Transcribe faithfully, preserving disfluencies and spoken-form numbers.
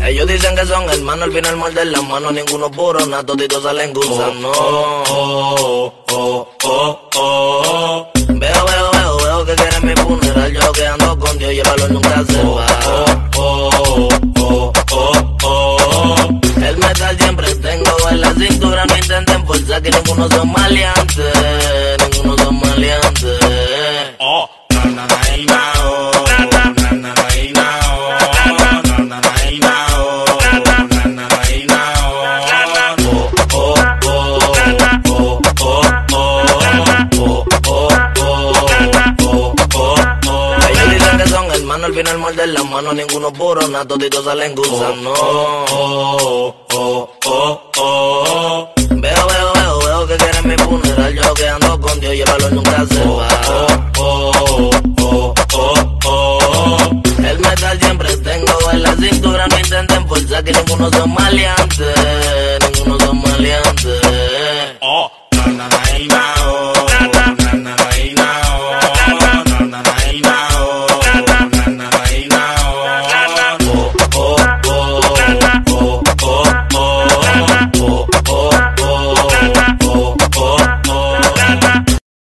Ellos dicen que son hermanos, al final muerden las manos, ninguno puro, nada, toditos salen gusanos. Oh, oh, oh, oh, oh. Veo, veo, veo, veo que quieren mi funeral, yo que ando con Dios y el valor nunca se va. Oh, oh, oh, oh, oh. El metal siempre tengo en la cintura, no intenten forzar que ninguno son maleantes, ninguno son maleantes. Oh, na na na na oh, na na na na oh, na na na na oh, na na na na oh, oh, oh, oh, oh, oh, oh, oh, oh. Ellos dicen que son hermanos, al final muerden las manos, ninguno puro, nada, toditos salen gusanos. Oh, oh, oh, oh. Veo, veo, veo, veo que quieren mi funeral, yo que ando con Dios y el valor nunca se va. Oh, oh, oh, oh. El metal siempre tengo en la cintura, no intenten forzar que ninguno son maleantes.